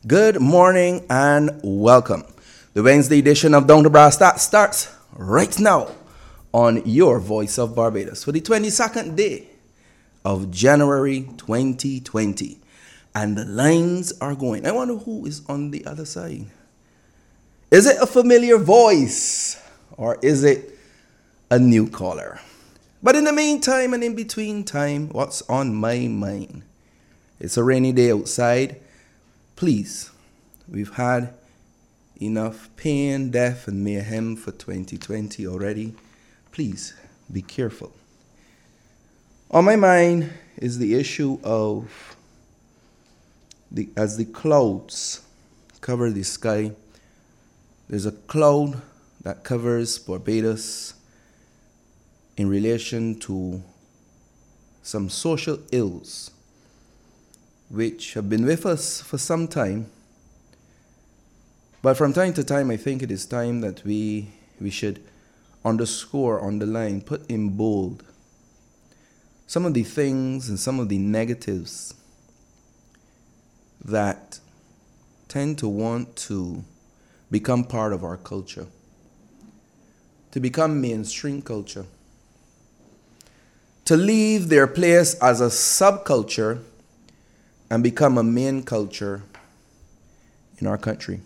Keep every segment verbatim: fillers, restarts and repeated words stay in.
Good morning and welcome. The Wednesday edition of Down to Brass Tacks starts right now on your Voice of Barbados for the twenty-second day of January twenty twenty. And the lines are going. I wonder who is on the other side. Is it a familiar voice or is it a new caller? But in the meantime and in between time, what's on my mind? It's a rainy day outside. Please, we've had enough pain, death, and mayhem for twenty twenty already. Please, be careful. On my mind is the issue of, the as the clouds cover the sky, there's a cloud that covers Barbados in relation to some social ills which have been with us for some time. But from time to time, I think it is time that we we should underscore, underline, put in bold some of the things and some of the negatives that tend to want to become part of our culture, to become mainstream culture, to leave their place as a subculture and become a main culture in our country.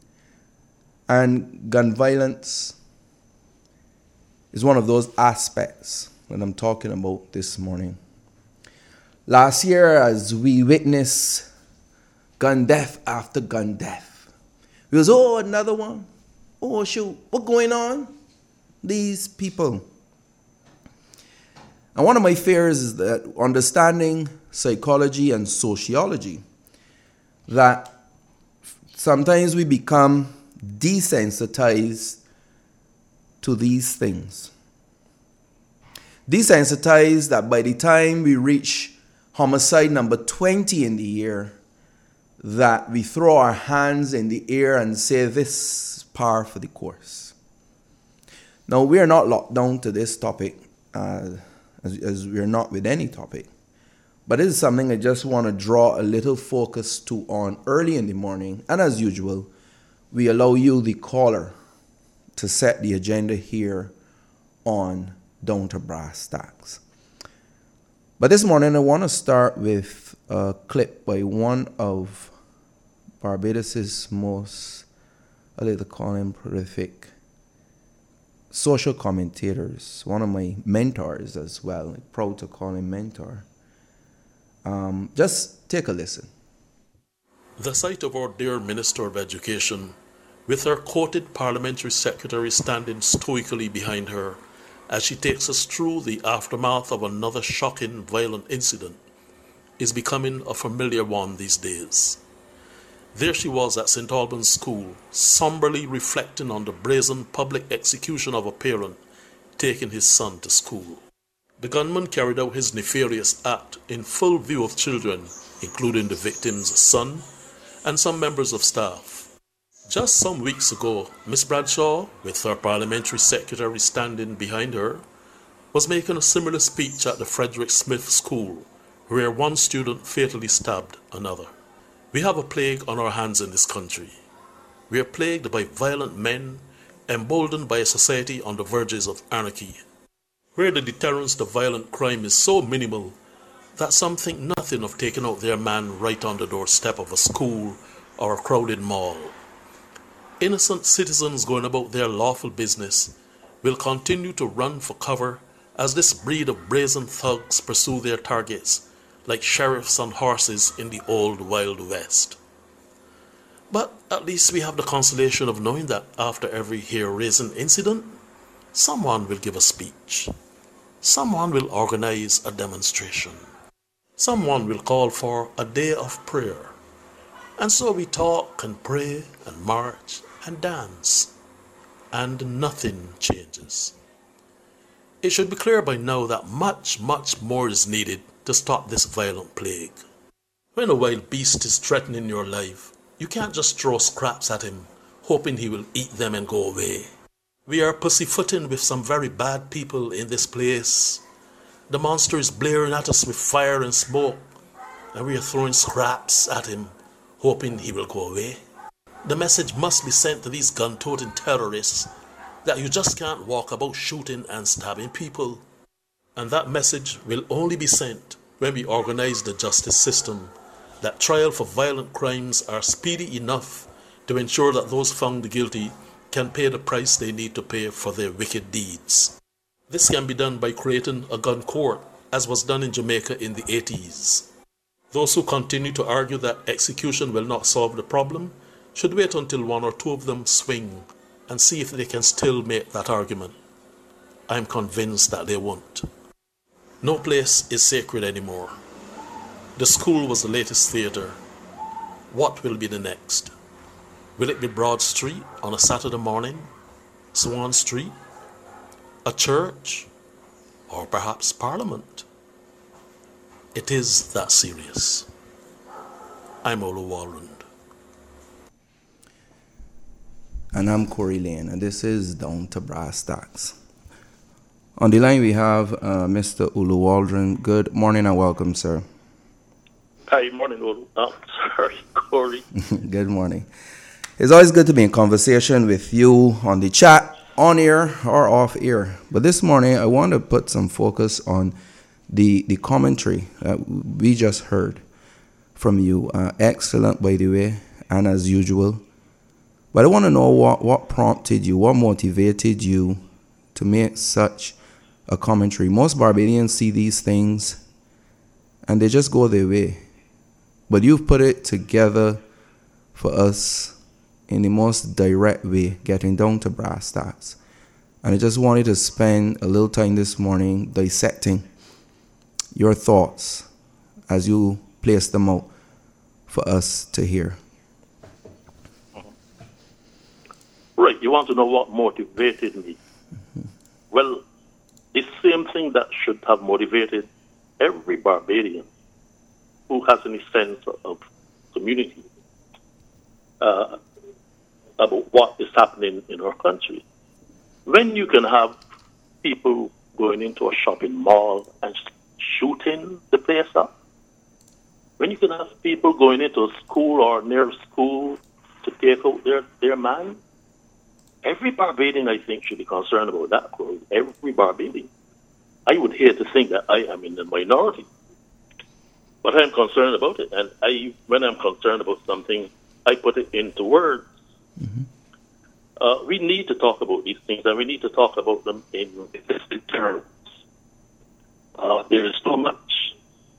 And gun violence is one of those aspects that I'm talking about this morning. Last year, as we witnessed gun death after gun death, we was, oh, another one. Oh, shoot, what's going on? These people. And one of my fears is that understanding psychology and sociology, that sometimes we become desensitized to these things. Desensitized that by the time we reach homicide number twenty in the year, that we throw our hands in the air and say this is par for the course. Now, we are not locked down to this topic, uh, as, as we are not with any topic. But it is something I just want to draw a little focus to on early in the morning. And as usual, we allow you, the caller, to set the agenda here on Down to Brass Tacks. But this morning, I want to start with a clip by one of Barbados's most, I like to call him, prolific social commentators, one of my mentors as well. I'm proud to call him mentor. Um, just take a listen. The sight of our dear Minister of Education, with her quoted parliamentary secretary standing stoically behind her as she takes us through the aftermath of another shocking violent incident, is becoming a familiar one these days. There she was at Saint Albans School, somberly reflecting on the brazen public execution of a parent taking his son to school. The gunman carried out his nefarious act in full view of children, including the victim's son and some members of staff. Just some weeks ago, Miss Bradshaw, with her parliamentary secretary standing behind her, was making a similar speech at the Frederick Smith School, where one student fatally stabbed another. We have a plague on our hands in this country. We are plagued by violent men, emboldened by a society on the verges of anarchy, where the deterrence to violent crime is so minimal that some think nothing of taking out their man right on the doorstep of a school or a crowded mall. Innocent citizens going about their lawful business will continue to run for cover as this breed of brazen thugs pursue their targets like sheriffs on horses in the old Wild West. But at least we have the consolation of knowing that after every hair-raising incident, someone will give a speech. Someone will organize a demonstration. Someone will call for a day of prayer. And so we talk and pray and march and dance, and nothing changes. It should be clear by now that much, much more is needed to stop this violent plague. When a wild beast is threatening your life, you can't just throw scraps at him, hoping he will eat them and go away. We are pussyfooting with some very bad people in this place. The monster is blaring at us with fire and smoke, and we are throwing scraps at him, hoping he will go away. The message must be sent to these gun-toting terrorists that you just can't walk about shooting and stabbing people. And that message will only be sent when we organize the justice system, that trial for violent crimes are speedy enough to ensure that those found guilty can pay the price they need to pay for their wicked deeds. This can be done by creating a gun court, as was done in Jamaica in the eighties. Those who continue to argue that execution will not solve the problem should wait until one or two of them swing and see if they can still make that argument. I am convinced that they won't. No place is sacred anymore. The school was the latest theatre. What will be the next? Will it be Broad Street on a Saturday morning? Swan Street? A church? Or perhaps Parliament? It is that serious. I'm Olu Walrond. And I'm Corey Lane, and this is Down to Brass Tacks. On the line we have uh, Mister Olu Waldron. Good morning and welcome, sir. Hi, morning, Olu. Oh, sorry, Corey. Good morning. It's always good to be in conversation with you on the chat, on air or off air. But this morning I want to put some focus on the, the commentary that we just heard from you. Uh, excellent, by the way, and as usual. But I want to know what, what prompted you, what motivated you to make such a commentary. Most Barbadians see these things and they just go their way. But you've put it together for us in the most direct way, getting down to brass tacks. And I just wanted to spend a little time this morning dissecting your thoughts as you place them out for us to hear. Right, you want to know what motivated me? Mm-hmm. Well, the same thing that should have motivated every Barbadian who has any sense of community uh, about what is happening in our country. When you can have people going into a shopping mall and shooting the place up, when you can have people going into a school or near a school to take out their, their man, every Barbadian, I think, should be concerned about that. Every Barbadian. I would hate to think that I am in the minority, but I'm concerned about it. And I, when I'm concerned about something, I put it into words. Mm-hmm. Uh, we need to talk about these things, and we need to talk about them in realistic terms. Uh, there is too much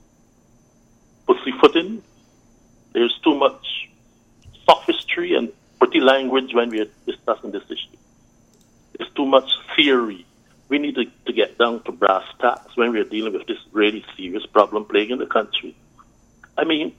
pussyfooting. There's too much sophistry and pretty language when we are discussing this issue. There's too much theory. We need to, to get down to brass tacks when we are dealing with this really serious problem plaguing the country. I mean,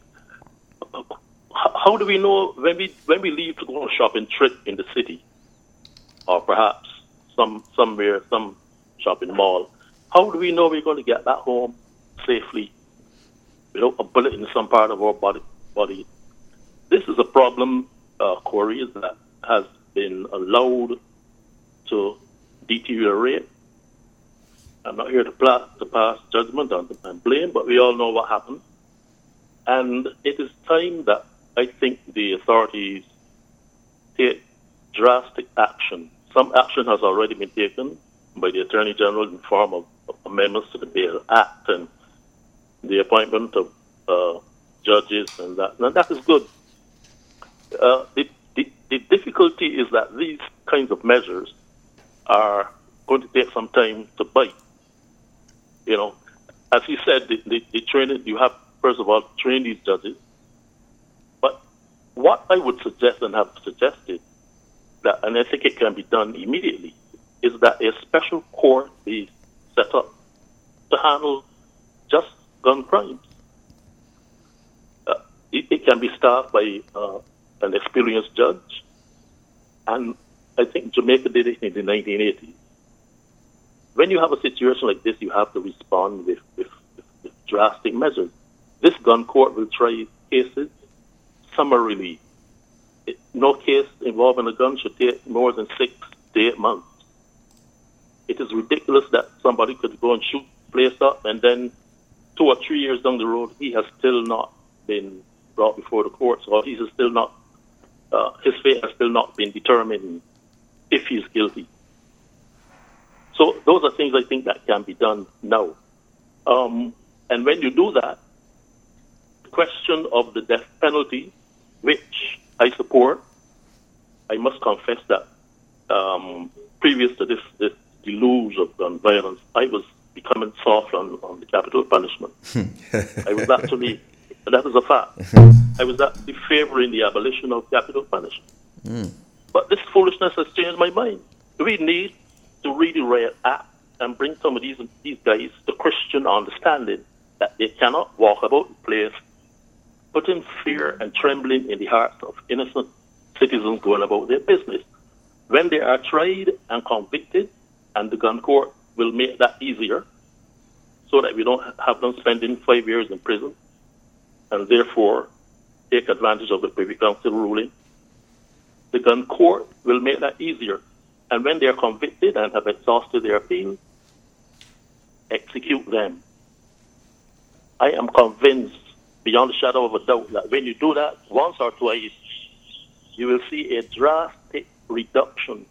how do we know when we when we leave to go on a shopping trip in the city, or perhaps some somewhere, some shopping mall? How do we know we're going to get back home safely without a bullet in some part of our body? body? This is a problem, uh, Corey, that has been allowed to deteriorate. I'm not here to, pla- to pass judgment on and blame, but we all know what happened. And it is time that I think the authorities take drastic action. Some action has already been taken by the Attorney General in the form of, of amendments to the Bail Act and the appointment of uh, judges and that. And that is good. Uh, the, the, the difficulty is that these kinds of measures are going to take some time to bite. You know, as you said, the, the, the training, you have, first of all, train these judges. But what I would suggest and have suggested, that, and I think it can be done immediately, is that a special court be set up to handle just gun crimes. Uh, it, it can be staffed by uh, an experienced judge, and I think Jamaica did it in the nineteen eighties. When you have a situation like this, you have to respond with, with, with, with drastic measures. This gun court will try cases summarily. It, no case involving a gun should take more than six to eight months. It is ridiculous that somebody could go and shoot the place up, and then two or three years down the road, he has still not been brought before the courts, or he's still not, uh, his fate has still not been determined if he's guilty. So those are things I think that can be done now. Um, and when you do that, the question of the death penalty, which I support, I must confess that um, previous to this, this deluge of gun violence, I was becoming soft on, on the capital punishment. I was actually, that is a fact, I was actually favoring the abolition of capital punishment. Mm. But this foolishness has changed my mind. We need to really react and bring some of these these guys to Christian understanding that they cannot walk about the place putting fear and trembling in the hearts of innocent citizens going about their business. When they are tried and convicted, and the gun court will make that easier so that we don't have them spending five years in prison and therefore take advantage of the Privy Council ruling. The gun court will make that easier. And when they are convicted and have exhausted their appeal, execute them. I am convinced, beyond a shadow of a doubt, that when you do that once or twice, you will see a drastic reduction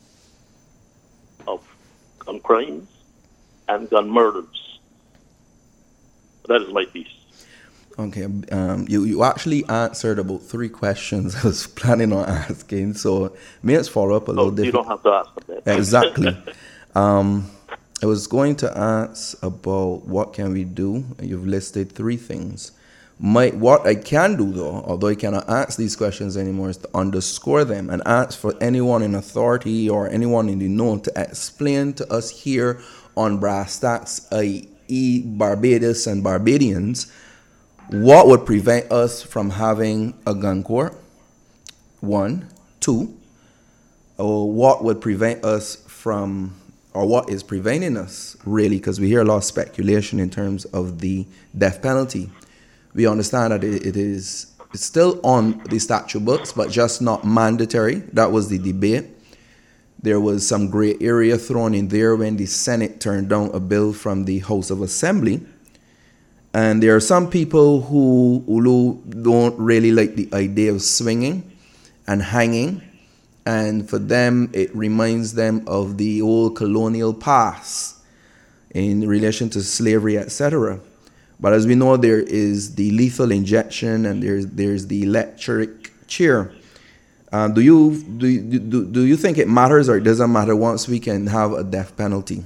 of gun crimes and gun murders. That is my piece. Okay, um, you, you actually answered about three questions I was planning on asking, so may I follow up a little oh, different. You don't have to ask them that. Exactly. um, I was going to ask about what can we do. You've listed three things. My, what I can do, though, although I cannot ask these questions anymore, is to underscore them and ask for anyone in authority or anyone in the know to explain to us here on Brass Tacks, that is. Barbados and Barbadians, what would prevent us from having a gun court? One. Two, or what would prevent us from, or what is preventing us, really, because we hear a lot of speculation in terms of the death penalty. We understand that it, it is it's still on the statute books, but just not mandatory. That was the debate. There was some gray area thrown in there when the Senate turned down a bill from the House of Assembly. And there are some people who, who don't really like the idea of swinging and hanging. And for them, it reminds them of the old colonial past in relation to slavery, et cetera. But as we know, there is the lethal injection and there's there's the electric chair. Uh, do you do, do do you think it matters, or it doesn't matter once we can have a death penalty?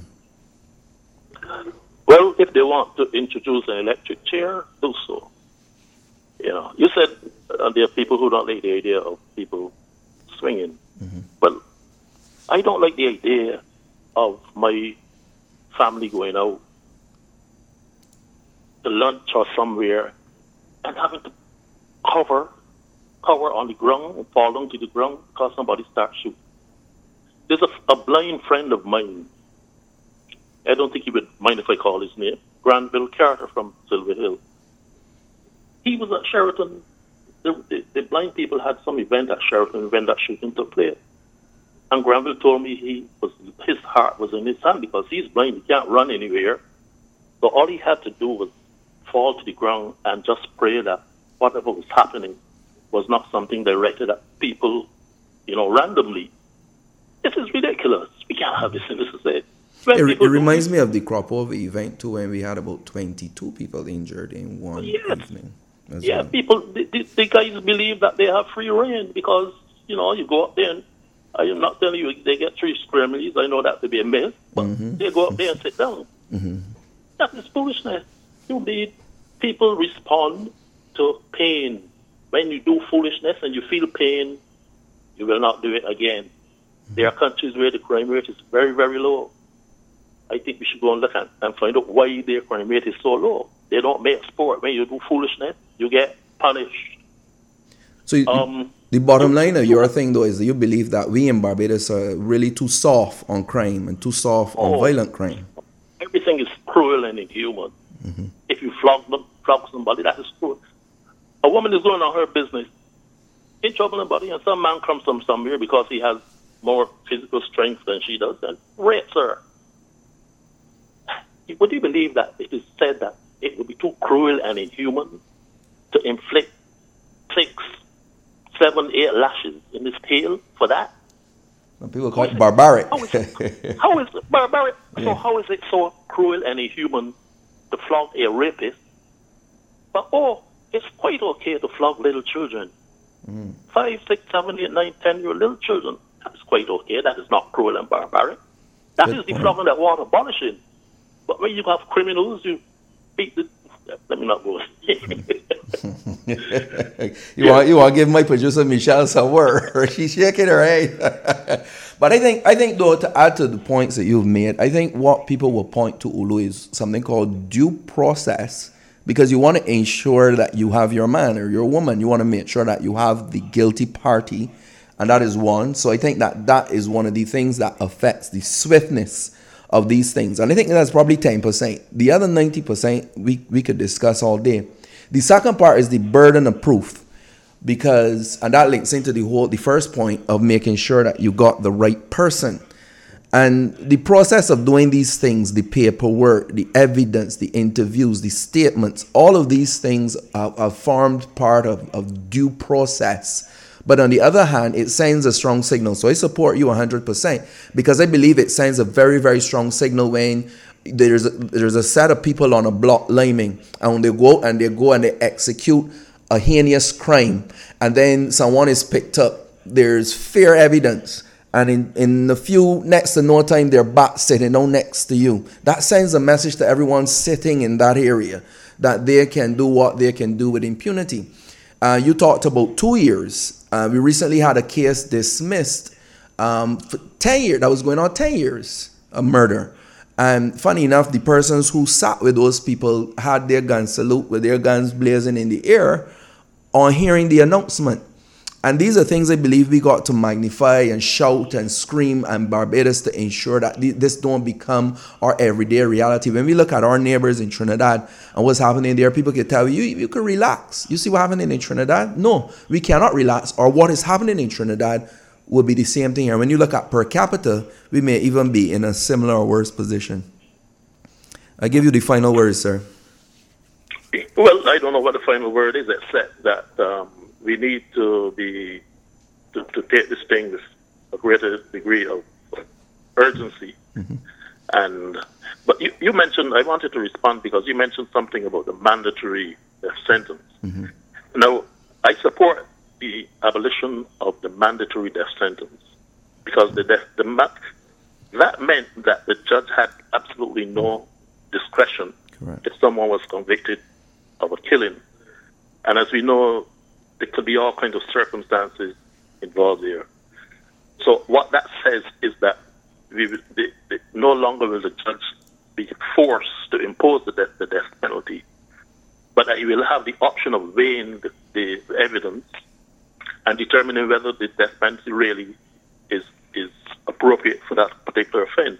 Well, if they want to introduce an electric chair, do so. You know, you said uh, there are people who don't like the idea of people swinging. Mm-hmm. Well, I don't like the idea of my family going out to lunch or somewhere and having to cover, cover on the ground and fall down to the ground because somebody starts shooting. There's a, a blind friend of mine. I don't think he would mind if I call his name. Granville Carter from Silver Hill. He was at Sheraton. The, the, the blind people had some event at Sheraton when that shooting took place. And Granville told me he was his heart was in his hand because he's blind. He can't run anywhere. So all he had to do was fall to the ground and just pray that whatever was happening was not something directed at people, you know, randomly. This is ridiculous. We can't have this in this society. It, it reminds me of the crop over event too, when we had about twenty-two people injured in one yes. evening. Yeah, well. people, the, the, the guys believe that they have free reign because, you know, you go up there and I am not telling you they get three square meals. I know that to be a myth, but mm-hmm. they go up there and sit down. Mm-hmm. That is foolishness. You need people respond to pain. When you do foolishness and you feel pain, you will not do it again. Mm-hmm. There are countries where the crime rate is very, very low. I think we should go and look at and find out why their crime rate is so low. They don't make sport. When you do foolishness, you get punished. So you, um, the bottom line of your thing, though, is that you believe that we in Barbados are really too soft on crime and too soft on oh, violent crime. Everything is cruel and inhuman. Mm-hmm. If you flog them, flog somebody, that is cruel. A woman is going on her business, in trouble and body, and some man comes from somewhere because he has more physical strength than she does and rapes her. Would you believe that it is said that it would be too cruel and inhuman to inflict six, seven, eight lashes in his tail for that. Some people call it barbaric. How is it, how is it barbaric? Yeah. So how is it so cruel and inhuman to flog a rapist? But oh, it's quite okay to flog little children. Mm. Five, six, seven, eight, nine, ten year old little children. That's quite okay. That is not cruel and barbaric. That Good is the point. Flogging that want abolishing. But when you have criminals, you beat the. Let me not go. you yeah. want you want to give my producer Michelle some word? She's shaking her head. But I think I think though, to add to the points that you've made, I think what people will point to Ulu is something called due process, because you want to ensure that you have your man or your woman. You want to make sure that you have the guilty party, and that is one. So I think that that is one of the things that affects the swiftness of these things. And I think that's probably ten percent. The other ninety percent we, we could discuss all day. The second part is the burden of proof, because, and that links into the whole, the first point of making sure that you got the right person. And the process of doing these things, the paperwork, the evidence, the interviews, the statements, all of these things are, are formed part of, of due process. But on the other hand, it sends a strong signal. So I support you one hundred percent, because I believe it sends a very, very strong signal when there's a, there's a set of people on a block liming, and when they go and they go and they execute a heinous crime, and then someone is picked up, there's fair evidence. And in, in a few, next to no time, they're back sitting down next to you. That sends a message to everyone sitting in that area that they can do what they can do with impunity. Uh, you talked about two years. Uh, we recently had a case dismissed um, for ten years. That was going on ten years, a murder. And funny enough, the persons who sat with those people had their guns salute with their guns blazing in the air on hearing the announcement. And these are things I believe we got to magnify and shout and scream in Barbados to ensure that this don't become our everyday reality. When we look at our neighbors in Trinidad and what's happening there, people can tell you, you, you can relax. You see what's happening in Trinidad? No, we cannot relax. Or what is happening in Trinidad will be the same thing here. When you look at per capita, we may even be in a similar or worse position. I give you the final word, sir. Well, I don't know what the final word is, except that um, we need to be to, to take this thing with a greater degree of urgency. Mm-hmm. And but you, you mentioned, I wanted to respond because you mentioned something about the mandatory death sentence. Mm-hmm. Now, I support the abolition of the mandatory death sentence, because the death, the that meant that the judge had absolutely no discretion. Correct. If someone was convicted of a killing. And as we know, there could be all kinds of circumstances involved here. So what that says is that we the, the, no longer will the judge be forced to impose the death, the death penalty, but that he will have the option of weighing the, the evidence and determining whether the death penalty really is is appropriate for that particular offense.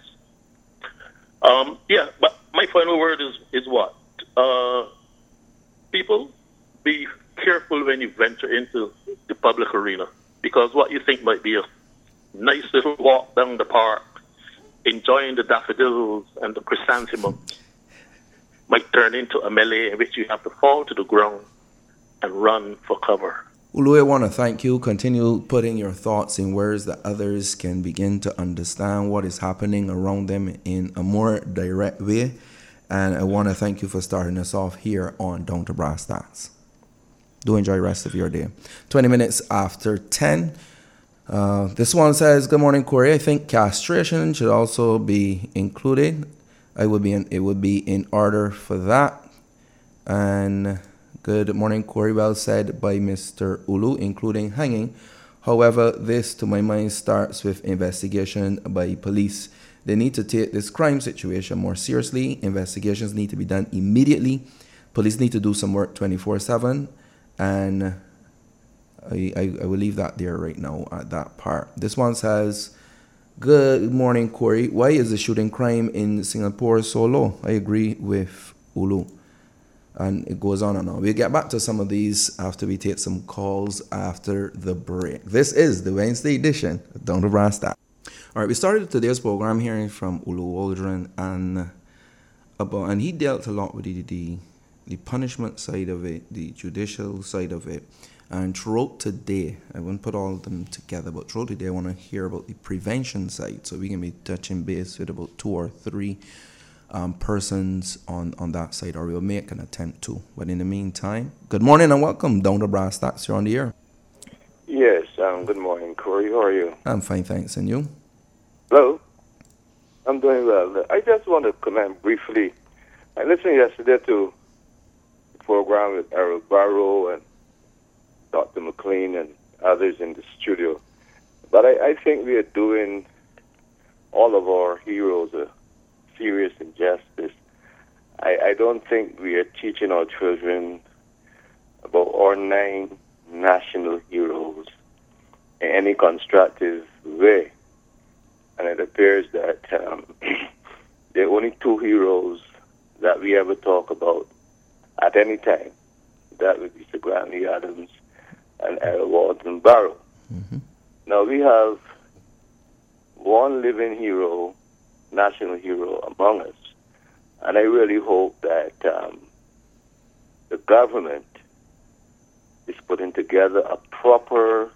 Um, yeah, but my final word is is what? Uh, people, be careful when you venture into the public arena, because what you think might be a nice little walk down the park, enjoying the daffodils and the chrysanthemums, might turn into a melee in which you have to fall to the ground and run for cover. Ulu, I want to thank you. Continue putting your thoughts in words that others can begin to understand what is happening around them in a more direct way. And I want to thank you for starting us off here on Down to Brass Tacks. Do enjoy the rest of your day. twenty minutes after ten. Uh, this one says, good morning, Corey. I think castration should also be included. I would be in, it would be in order for that. And good morning, Corey. Well said by Mister Ulu, including hanging. However, this, to my mind, starts with investigation by police. They need to take this crime situation more seriously. Investigations need to be done immediately. Police need to do some work twenty-four seven. And I, I, I will leave that there right now at that part. This one says, good morning, Corey. Why is the shooting crime in Singapore so low? I agree with Ulu. And it goes on and on. We'll get back to some of these after we take some calls after the break. This is the Wednesday edition of Down to Brass Tacks. All right, we started today's program hearing from Ulu Waldron, and about, and he dealt a lot with the, the the punishment side of it, the judicial side of it, And throughout today, I won't put all of them together, but throughout today, I want to hear about the prevention side. So we can be touching base with about two or three um, persons on, on that side, or we'll make an attempt to. But in the meantime, good morning and welcome down to Brass Tacks. You're on the air. Yes, um, good morning, Corey. How are you? I'm fine, thanks. And you? Hello? I'm doing well. I just want to comment briefly. I listened yesterday to the program with Errol Barrow and Doctor McLean and others in the studio. But I, I think we are doing all of our heroes a serious injustice. I, I don't think we are teaching our children about our nine national heroes in any constructive way. And it appears that um, there are only two heroes that we ever talk about at any time. That would be Sir Grantley Adams and Errol Walton Barrow. Mm-hmm. Now we have one living hero, national hero among us, and I really hope that um, the government is putting together a proper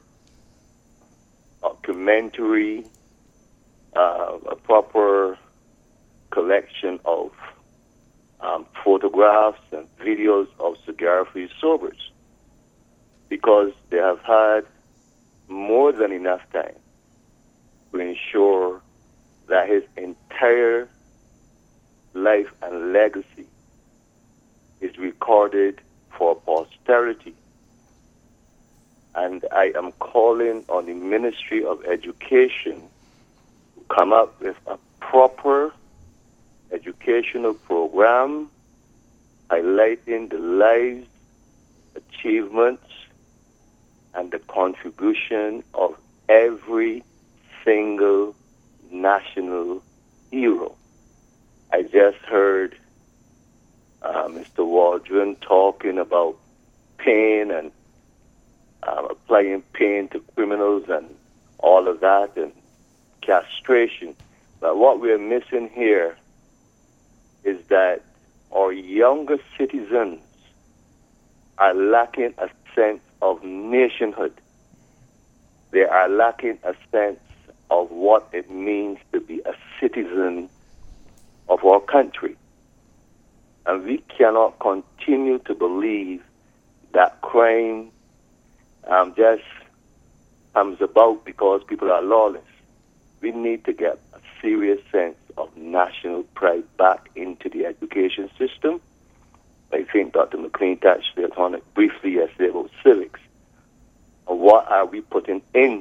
documentary, uh, a proper collection of um, photographs and videos of Sir Garfield Sobers, because they have had more than enough time to ensure that his entire life and legacy is recorded for posterity. And I am calling on the Ministry of Education to come up with a proper educational program highlighting the lives, achievements, and the contribution of every single national hero. I just heard uh, Mister Waldron talking about pain and uh, applying pain to criminals and all of that, and castration. But what we're missing here is that our younger citizens are lacking a sense of nationhood. They are lacking a sense of what it means to be a citizen of our country. And we cannot continue to believe that crime um, just comes about because people are lawless. We need to get a serious sense of national pride back into the education system. I think Doctor McLean touched on it briefly yesterday about civics. And what are we putting in?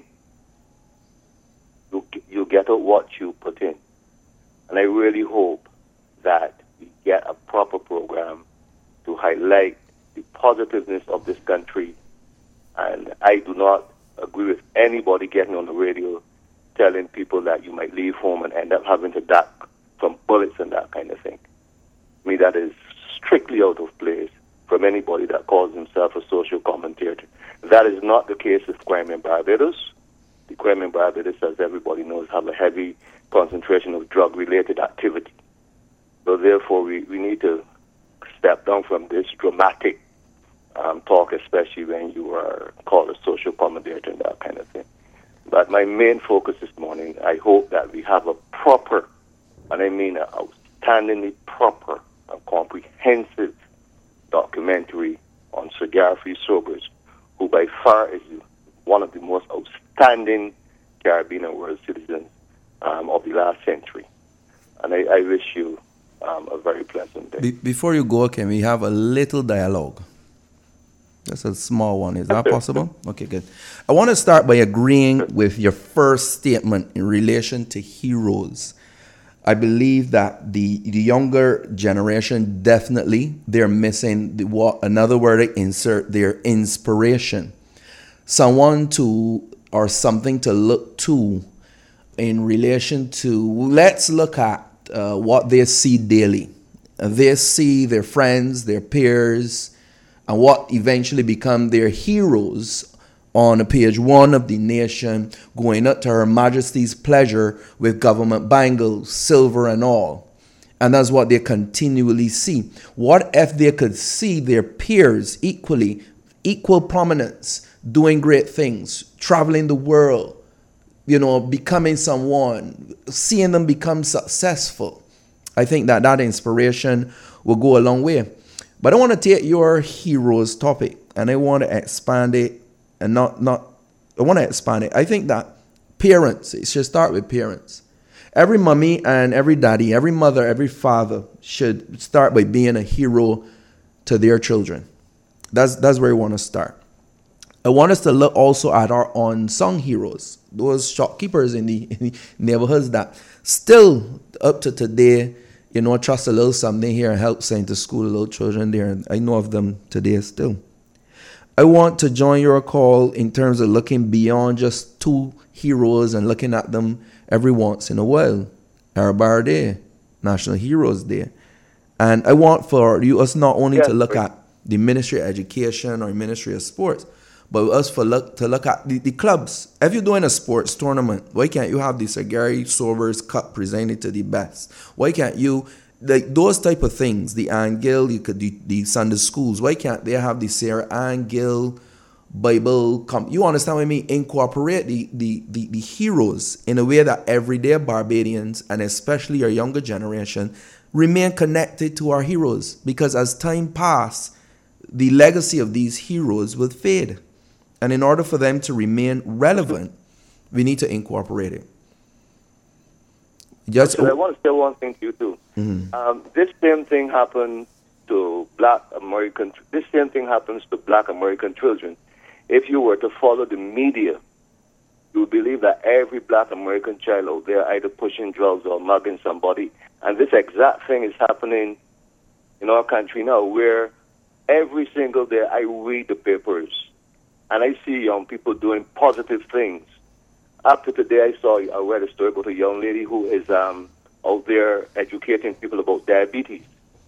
You, you get out what you put in. And I really hope that we get a proper program to highlight the positiveness of this country. And I do not agree with anybody getting on the radio telling people that you might leave home and end up having to duck from bullets and that kind of thing. I mean, that is strictly out of place from anybody that calls himself a social commentator. That is not the case with crime in Barbados. The crime in Barbados, as everybody knows, have a heavy concentration of drug-related activity. So therefore, we, we need to step down from this dramatic um, talk, especially when you are called a social commentator and that kind of thing. But my main focus this morning, I hope that we have a proper, and I mean an outstandingly proper and comprehensive documentary on Sir Garfield Sobers, who by far is one of the most outstanding Caribbean and world citizens um, of the last century. And I, I wish you um, a very pleasant day. Be- before you go, can we have a little dialogue? Just a small one. Is that Okay. possible? Okay, good. I want to start by agreeing with your first statement in relation to heroes. I believe that the, the younger generation, definitely, they're missing the, what another word I insert, their inspiration. Someone to, or something to look to in relation to, let's look at uh, what they see daily. Uh, they see their friends, their peers, and what eventually become their heroes on page one of the Nation, going up to Her Majesty's pleasure with government bangles, silver and all. And that's what they continually see. What if they could see their peers equally, equal prominence, doing great things, traveling the world, you know, becoming someone, seeing them become successful. I think that that inspiration will go a long way. But I want to take your heroes topic and I want to expand it and not, not, I want to expand it. I think that parents, it should start with parents. Every mommy and every daddy, every mother, every father should start by being a hero to their children. That's, that's where I want to start. I want us to look also at our unsung heroes, those shopkeepers in the, in the neighborhoods that still up to today, you know, trust a little something here and help send to school the little children there. And I know of them today still. I want to join your call in terms of looking beyond just two heroes and looking at them every once in a while. Arabar Day, National Heroes Day. And I want for you us not only yes, to look right. at the Ministry of Education or Ministry of Sports, but us for look to look at the, the clubs. If you're doing a sports tournament, why can't you have the Sir Gary Sobers Cup presented to the best? Why can't you, like those type of things, the Ann Gill, you could the, the Sunday schools, why can't they have the Sarah Ann Gill Bible comp? You understand what I mean? Incorporate the, the, the, the heroes in a way that everyday Barbadians, and especially our younger generation, remain connected to our heroes. Because as time passes, the legacy of these heroes will fade. And in order for them to remain relevant, we need to incorporate it. Just I want to say one thing to you too. Mm-hmm. Um, this same thing happened to Black American. This same thing happens to Black American children. If you were to follow the media, you would believe that every Black American child out there either pushing drugs or mugging somebody. And this exact thing is happening in our country now, where every single day I read the papers and I see young people doing positive things. After today, I saw, I read a story about a young lady who is um, out there educating people about diabetes.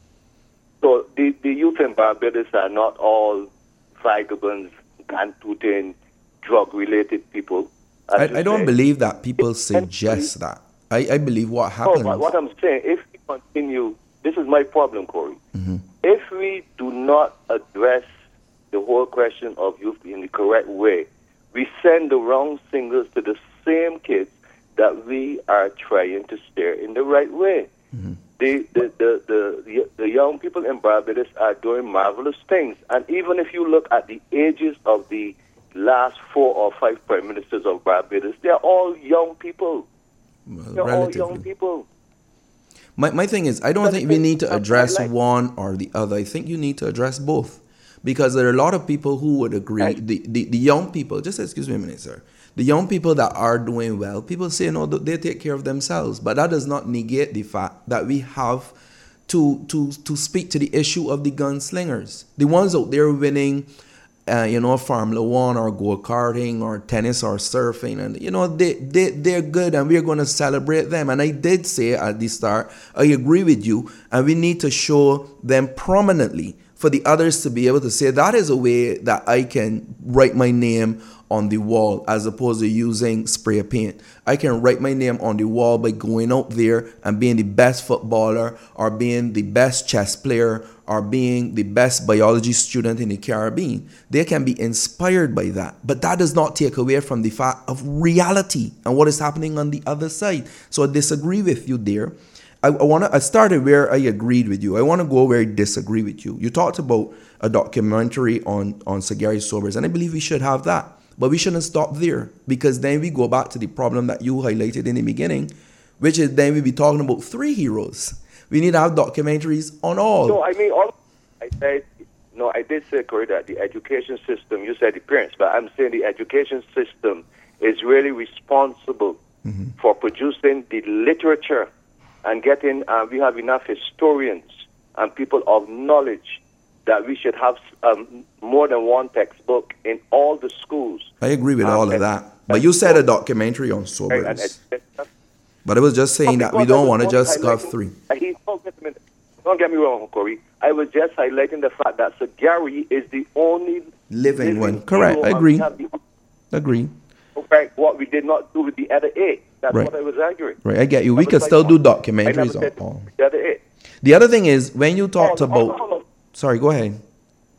So the, the youth in Barbados are not all vagabonds, gun-tooting, drug-related people. I, I don't say. believe that people suggest that. I, I believe what happens... No, but what I'm saying, if we continue, this is my problem, Corey. Mm-hmm. If we do not address the whole question of youth in the correct way, we send the wrong signals to the same kids that we are trying to steer in the right way. Mm-hmm. The, the, the, the, the, the young people in Barbados are doing marvelous things. And even if you look at the ages of the last four or five prime ministers of Barbados, they're all young people. Well, they're relatively. all young people. My, my thing is, I don't but think we need to address like, one or the other. I think you need to address both. Because there are a lot of people who would agree, right. the, the, the young people, just excuse me a minute, sir. The young people that are doing well, people say, no, they take care of themselves. But that does not negate the fact that we have to to to speak to the issue of the gunslingers. The ones out there winning, uh, you know, Formula One or go-karting or tennis or surfing. And, you know, they, they, they're good and we're going to celebrate them. And I did say at the start, I agree with you. And we need to show them prominently for the others to be able to say that is a way that I can write my name on the wall as opposed to using spray paint. I can write my name on the wall by going out there and being the best footballer or being the best chess player or being the best biology student in the Caribbean. They can be inspired by that. But that does not take away from the fact of reality and what is happening on the other side. So I disagree with you there. I, I want to. I started where I agreed with you. I want to go where I disagree with you. You talked about a documentary on, on Sir Gary Sobers, and I believe we should have that. But we shouldn't stop there, because then we go back to the problem that you highlighted in the beginning, which is then we be talking about three heroes. We need to have documentaries on all. No, I mean, all I said, no, I did say, Corey, that the education system, you said the parents, but I'm saying the education system is really responsible mm-hmm. for producing the literature and getting, uh, we have enough historians and people of knowledge that we should have um, more than one textbook in all the schools. I agree with um, all of that. But you said a documentary on Sobers. But I was just saying that we don't want to just go three. Don't get me wrong, Corey. I was just highlighting the fact that Sir Gary is the only living, living one. Correct. I agree. Agree. Okay, what we did not do with the other eight. That's right. what I was arguing. Right, I get you. We could like, still do documentaries on all. The other eight. The other thing is, when you talked oh, about... Oh, oh, oh. Sorry, go ahead.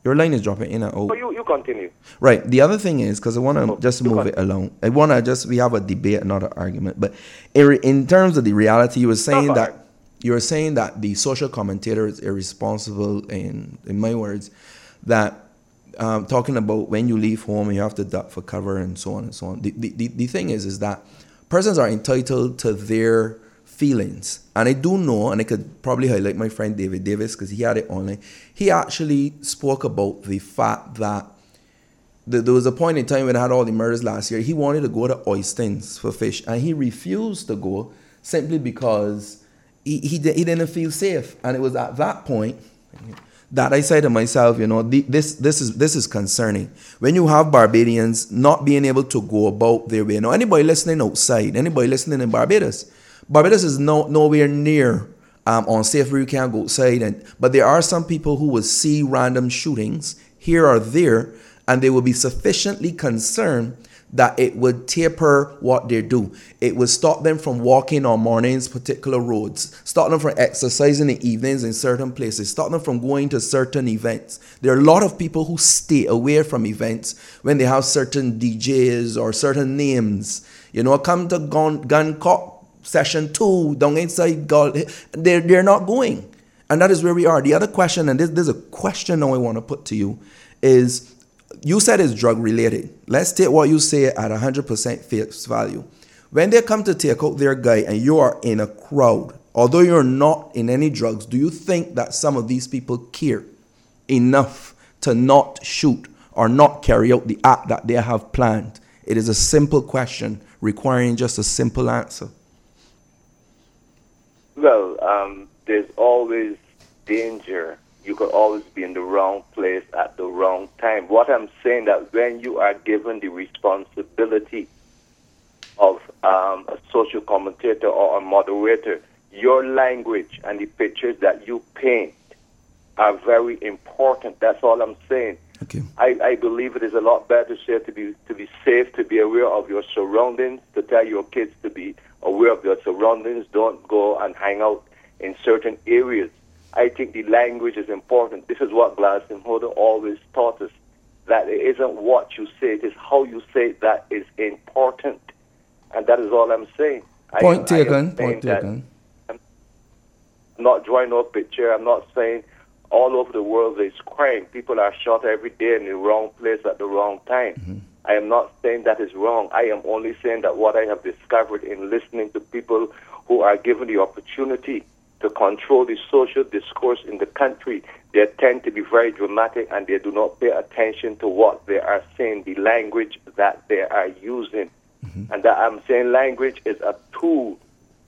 Your line is dropping in and out. Oh, you, you continue. Right. The other thing is, because I want to Oh, just you move continue. it along. I want to just, we have a debate, not an argument. But in, in terms of the reality, you were saying No, that fine. you were saying that the social commentator is irresponsible, in in my words, that um, talking about when you leave home, you have to duck for cover and so on and so on. The, the, the, the thing is, is that persons are entitled to their feelings. And I do know, and I could probably highlight my friend David Davis because he had it online. He actually spoke about the fact that the, there was a point in time when I had all the murders last year. He wanted to go to Oystins for fish, and he refused to go simply because he, he, he didn't feel safe. And it was at that point that I said to myself, you know, the, this this is this is concerning. When you have Barbadians not being able to go about their way. Now, anybody listening outside, anybody listening in Barbados, Barbados is no, nowhere near um, unsafe where you can't go outside. And, but there are some people who will see random shootings here or there, and they will be sufficiently concerned that it would taper what they do. It would stop them from walking on mornings, particular roads, stop them from exercising in the evenings in certain places, stop them from going to certain events. There are a lot of people who stay away from events when they have certain D Js or certain names. You know, come to Gun, gun Cop session two, down inside, God, they're, they're not going. And that is where we are. The other question, and this, there's a question now I want to put to you, is you said it's drug related. Let's take what you say at one hundred percent face value. When they come to take out their guy and you are in a crowd, although you're not in any drugs, do you think that some of these people care enough to not shoot or not carry out the act that they have planned? It is a simple question requiring just a simple answer. Well, um, there's always danger. You could always be in the wrong place at the wrong time. What I'm saying that when you are given the responsibility of um, a social commentator or a moderator, your language and the pictures that you paint are very important. That's all I'm saying. Okay. I, I believe it is a lot better to say to be to be safe, to be aware of your surroundings, to tell your kids to be aware of their surroundings. Don't go and hang out in certain areas. I think the language is important. This is what Gladstone Hoda always taught us, that it isn't what you say, it is how you say it that is important. And that is all I'm saying. Point I, taken, I am point that taken. I'm not drawing no picture. I'm not saying all over the world there's crime. People are shot every day in the wrong place at the wrong time. Mm-hmm. I am not saying that is wrong. I am only saying that what I have discovered in listening to people who are given the opportunity to control the social discourse in the country, they tend to be very dramatic and they do not pay attention to what they are saying, the language that they are using. Mm-hmm. And that I'm saying language is a tool,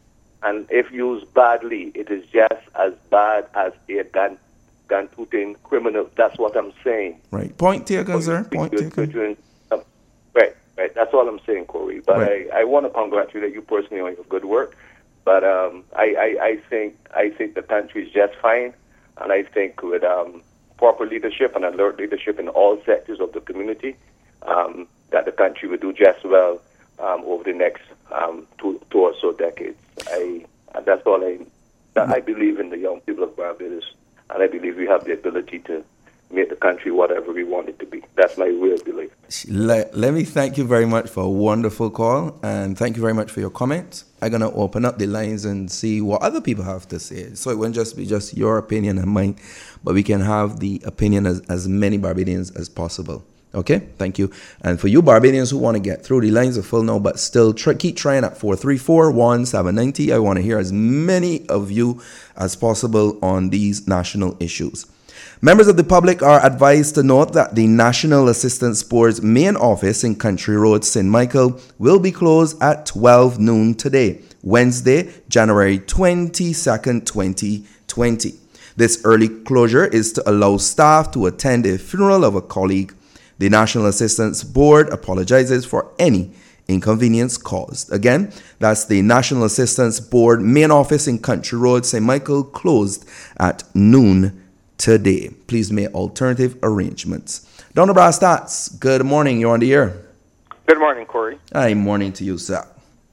and if used badly, it is just as bad as a gun, gun-toting criminal. That's what I'm saying. Right. Point taken, sir. Point You're, taken. you're doing, um, right, right. That's all I'm saying, Corey. But Right. I, I want to congratulate you personally on your good work. But um, I, I, I think I think the country is just fine, and I think with um, proper leadership and alert leadership in all sectors of the community, um, that the country will do just well um, over the next um, two, two or so decades. I and that's all I. I believe in the young people of Barbados, and I believe we have the ability to make the country whatever we want it to be. That's my real belief. Let, let me thank you very much for a wonderful call, and thank you very much for your comments. I'm going to open up the lines and see what other people have to say. So it won't just be just your opinion and mine, but we can have the opinion as, as many Barbadians as possible. Okay, thank you. And for you Barbadians who want to get through, the lines are full now, but still try, keep trying at four three four, one seven nine zero. I want to hear as many of you as possible on these national issues. Members of the public are advised to note that the National Assistance Board's main office in Country Road, Saint Michael, will be closed at twelve noon today, Wednesday, January twenty-second, twenty twenty. This early closure is to allow staff to attend a funeral of a colleague. The National Assistance Board apologizes for any inconvenience caused. Again, that's the National Assistance Board main office in Country Road, Saint Michael, closed at noon today. Please make alternative arrangements. Donald Brass Stats, good morning. You're on the air. Good morning, Corey. Hi, morning to you, sir.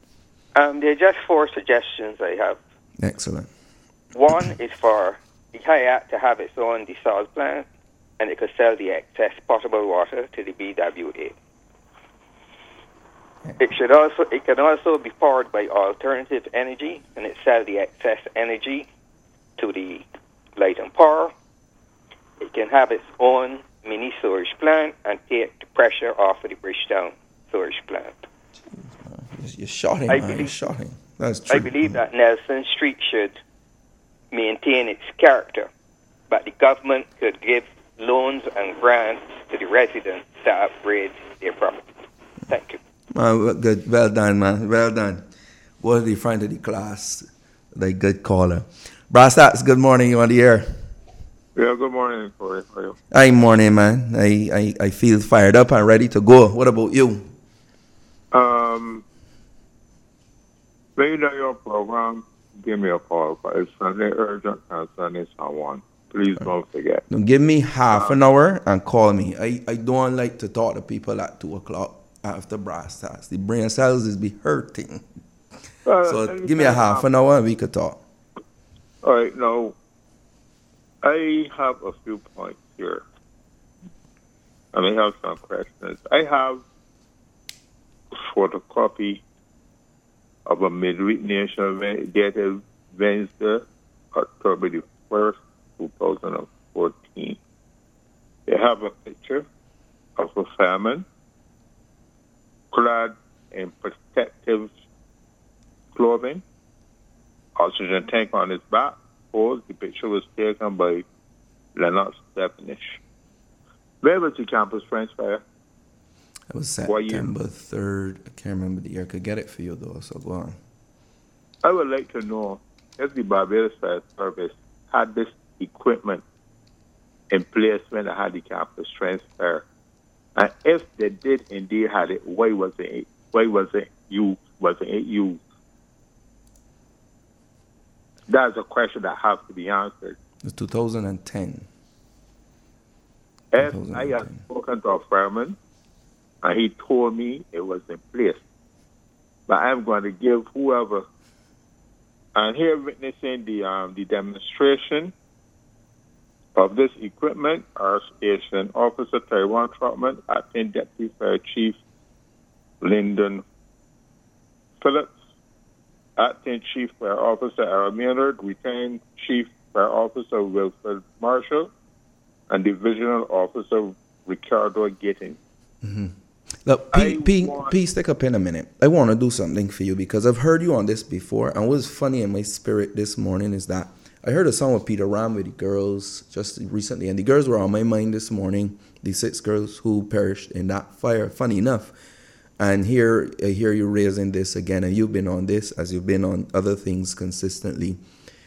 Um, there are just four suggestions I have. Excellent. One is for the Hayat to have its own desal plant. and it could sell the excess potable water to the B W A. It should also it can also be powered by alternative energy, and it sell the excess energy to the light and power. It can have its own mini storage plant and take the pressure off of the Bridgetown storage plant. You're shouting, I man. believe- You're shouting. That's true. I believe that Nelson Street should maintain its character, but the government could give loans and grants to the residents to upgrade their property. Thank you. Man, well, good. Well done, man. Well done. What the front of the class? Like good caller. Brass Stats, good morning. You on the air? Yeah, good morning, Corey. How are you? Hi, morning, man. I, I, I feel fired up and ready to go. What about you? Um, when you know your program, give me a call. It's Sunday urgent and Sunday someone. Please don't forget. Now give me half an hour and call me. I, I don't like to talk to people at two o'clock after Brass Stats. The brain cells is be hurting. Uh, So give me a half an hour and we could talk. All right, now, I have a few points here. I may have some questions. I have a photocopy of a midweek nation dated Wednesday, October the first, two thousand fourteen. They have a picture of a fireman clad in protective clothing, oxygen tank on his back. Pose. The picture was taken by Lennox Stepanish. Where was the campus French fire? It was What year? September third. I can't remember the year. I could get it for you, though, so go on. I would like to know if the Barbados Fire Service had this equipment in place when they had the campus transfer, and if they did indeed had it, why was it? Why was it used? Wasn't it used? That's a question that has to be answered. It was two thousand ten. If two thousand ten. I had spoken to a fireman and he told me it was in place, but I'm going to give whoever, and here witnessing the um, the demonstration of this equipment are Station Officer Taiwan Trotman, Acting Deputy Fire Chief Lyndon Phillips, Acting Chief Fire Officer Aaron Maynard, Retained Chief Fire Officer Wilfred Marshall, and Divisional Officer Ricardo Gittins. Mm-hmm. Look, P, I P, want- P, stick up in a minute. I want to do something for you because I've heard you on this before. And what's funny in my spirit this morning is that I heard a song with Peter Ram with the girls just recently. And the girls were on my mind this morning, the six girls who perished in that fire, funny enough. And here, I hear you raising this again, and you've been on this as you've been on other things consistently.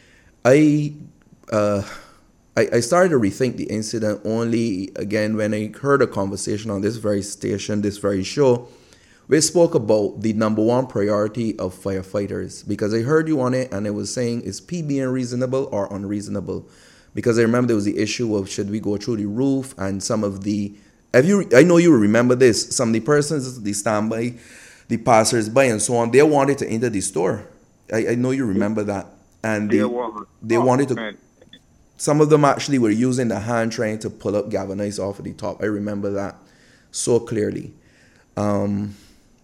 I, uh, I, I started to rethink the incident only again when I heard a conversation on this very station, this very show. We spoke about the number one priority of firefighters because I heard you on it, and it was saying is P being reasonable or unreasonable? Because I remember there was the issue of should we go through the roof and some of the. Have you? I know you remember this. Some of the persons, the standby, the passers-by, and so on, they wanted to enter the store. I, I know you remember that, and they They want- they oh, wanted to. man. Some of them actually were using the hand trying to pull up galvanize off of the top. I remember that so clearly. Um,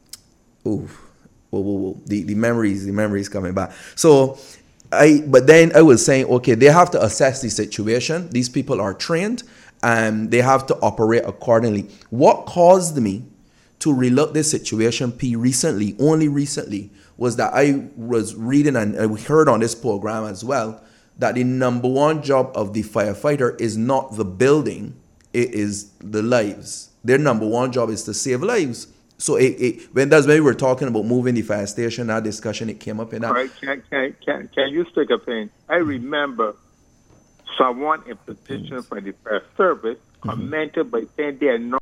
ooh, whoa, whoa, whoa. The the memories, the memories coming back. So I, but then I was saying, okay, they have to assess the situation. These people are trained. And they have to operate accordingly. What caused me to relook this situation, P, recently, only recently, was that I was reading and I heard on this program as well that the number one job of the firefighter is not the building, it is the lives. Their number one job is to save lives. So it, it, when that's when we were talking about moving the fire station, that discussion, it came up in that. All right, can, can, can, can you stick a pin? I remember someone in position for the fire service commented by saying they are not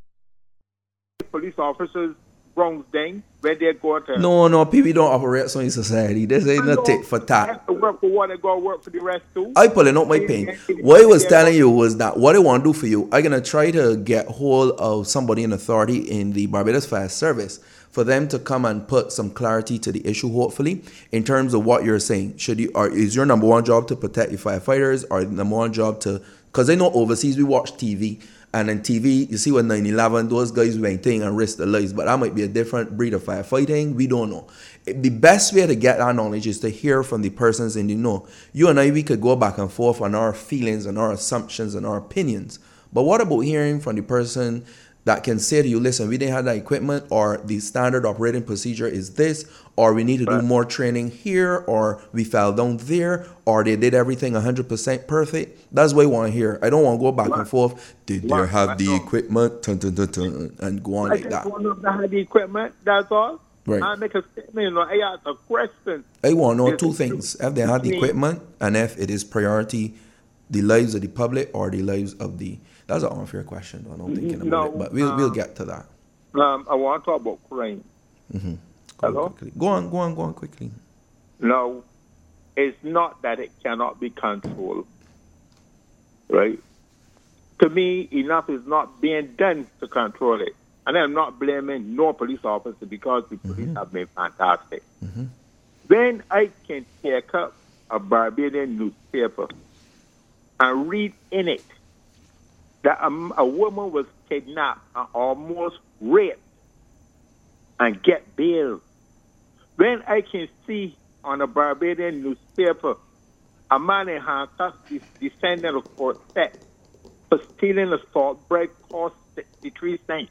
police officers wrong thing when they go to No, no, P, we don't operate so in society. This ain't no tit for They tat. have to work for one and go work for the rest too. I pulling out my pain. What I was telling you was that what I want to do for you, I'm gonna try to get hold of somebody in authority in the Barbados Fire Service for them to come and put some clarity to the issue, hopefully, in terms of what you're saying. Should you, or is your number one job to protect your firefighters, or the number one job to Because I know overseas we watch T V, and in T V, you see when nine eleven, those guys went thing and risked their lives, but that might be a different breed of firefighting. We don't know. The best way to get that knowledge is to hear from the persons in the know. You and I, we could go back and forth on our feelings and our assumptions and our opinions. But what about hearing from the person that can say to you, listen, we didn't have that equipment, or the standard operating procedure is this, or we need to do more training here, or we fell down there, or they did everything one hundred percent perfect. That's what I want to hear. I don't want to go back and forth. Did they have the equipment? Dun, dun, dun, dun, and go on I like just that. want to know if they had the equipment, that's all. Right. I make a statement, you know, I ask a question. I want to know Yes, two things. If they had the equipment, and if it is priority, the lives of the public or the lives of the... That's an unfair question. I'm not thinking about No, it, but we'll, um, we'll get to that. Um, I want to talk about crime. Mm-hmm. Go Hello? on quickly. Go on, go on, go on quickly. No, it's not that it cannot be controlled, right? To me, enough is not being done to control it. And I'm not blaming no police officer because the police Mm-hmm. have been fantastic. Mm-hmm. When I can take up a Barbadian newspaper and read in it that a, a woman was kidnapped and almost raped and get bail. When I can see on a Barbadian newspaper a man in handcuffs is descending of Quartet for stealing a salt bread cost sixty-three cents.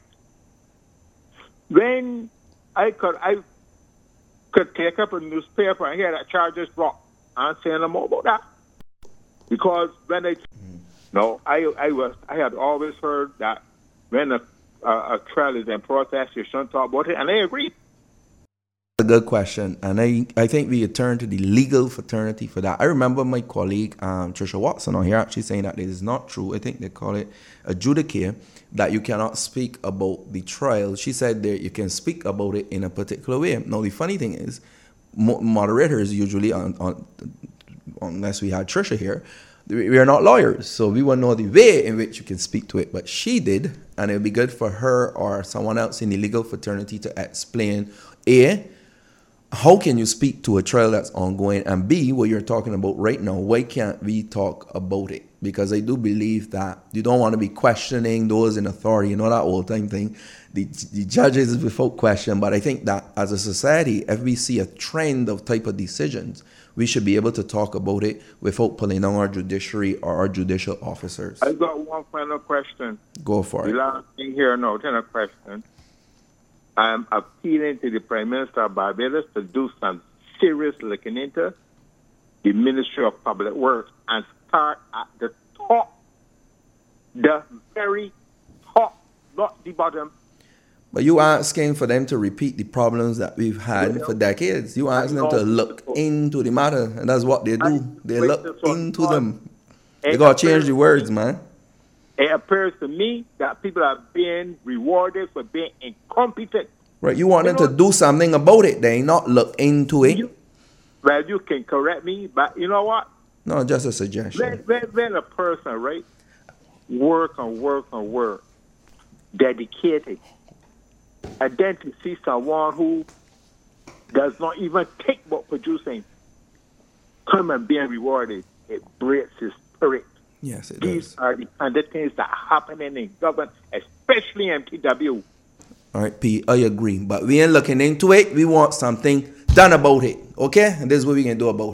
When I could I could take up a newspaper and hear that charges dropped, I'm saying no more about that. Because when I no, I I was I had always heard that when a, a, a trial is in process, you shouldn't talk about it, and I agree. A good question, and I, I think we could turn to the legal fraternity for that. I remember my colleague um, Trisha Watson on here actually saying that it is not true. I think they call it adjudicate, that you cannot speak about the trial. She said that you can speak about it in a particular way. Now the funny thing is, mo- moderators usually, on, on unless we had Trisha here, we are not lawyers, so we won't know the way in which you can speak to it. But she did, and it would be good for her or someone else in the legal fraternity to explain A, how can you speak to a trial that's ongoing, and B, what you're talking about right now, why can't we talk about it? Because I do believe that you don't want to be questioning those in authority, you know, that old time thing. The, the judges is without question, but I think that as a society, if we see a trend of type of decisions, we should be able to talk about it without pulling down our judiciary or our judicial officers. I got one final question. Go for The it. last thing here now, final question. I'm appealing to the Prime Minister of Barbados to do some serious looking into the Ministry of Public Works and start at the top, the very top, not the bottom. But you asking for them to repeat the problems that we've had for decades. You asking them to look into the matter, and that's what they do. They look into them. They gotta change the words, man. It appears to me that people are being rewarded for being incompetent. Right, you want them to do something about it, they not look into it. You, well, you can correct me, but you know what? No, just a When, suggestion. when, when a person, right, work and work and work, dedicated, and then to see someone who does not even think about producing come and being rewarded, it breaks his spirit. Yes, it These does. are the kind of things that are happening in government, especially M T W. All right, P, I agree. But we ain't looking into it. We want something done about it. Okay? And this is what we can do about it.